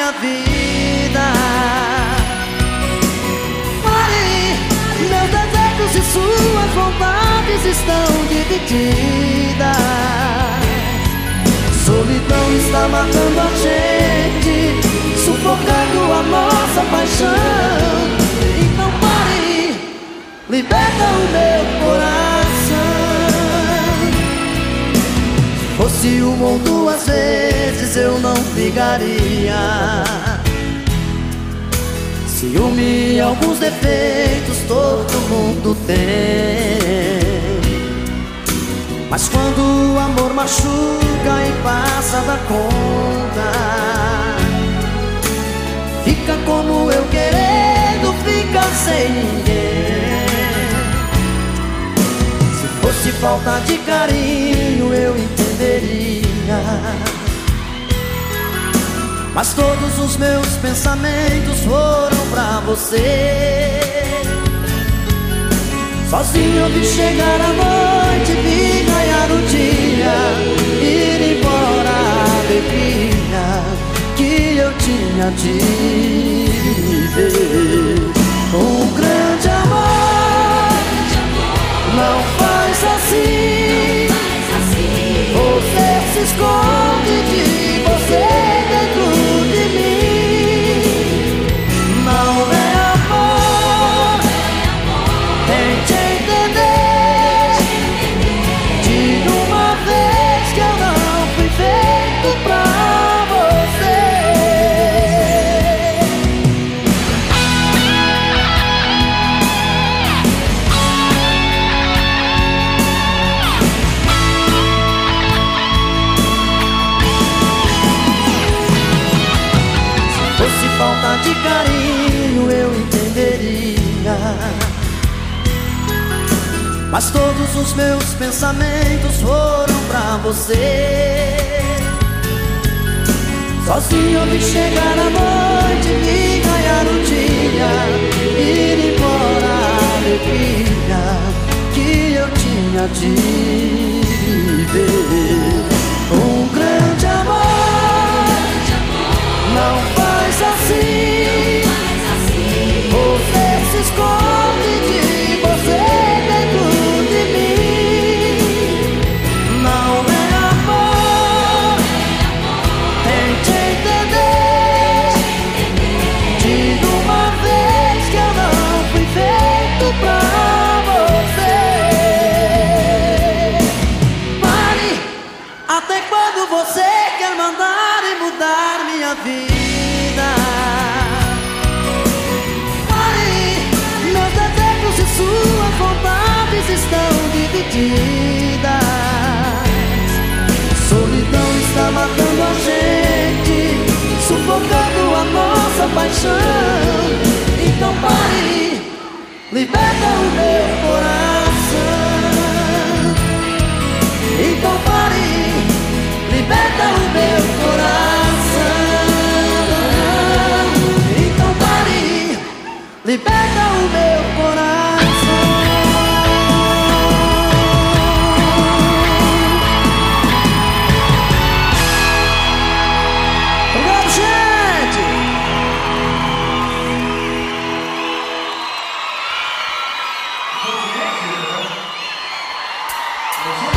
minha vida. Pare, meus desejos e suas vontades estão divididas. Solidão está matando a gente, sufocando a nossa paixão. Então pare, liberta o meu coração. Fosse uma ou duas vezes eu não ligaria. Ciúme e alguns defeitos todo mundo tem, mas quando o amor machuca e passa da conta, fica como eu querendo ficar sem ninguém. Se fosse falta de carinho eu entenderia, mas todos os meus pensamentos foram pra você. Sozinho eu vi chegar a noite, vi ganhar o dia, ir embora a alegria que eu tinha de viver. Um grande amor não faz assim. Você se esconde de você dentro de mim. Não é amor, tente entender de uma vez que eu não fui feito pra você. Se fosse falta de carinho eu entenderia, mas todos os meus pensamentos foram pra você. Sozinho eu vi chegar a noite, vi ganhar o dia, ir embora a alegria que eu tinha de viver. Um grande amor não faz assim. Você se esconde de você dentro de mim. Não é amor, tente entender de uma vez que eu não fui feito pra você. Pare, até quando você quer mandar e mudar minha vida? Suas vontades estão divididas. Solidão está matando a gente, sufocando a nossa paixão. Então pare, liberta o meu coração. Então pare, liberta o meu coração. Então pare, liberta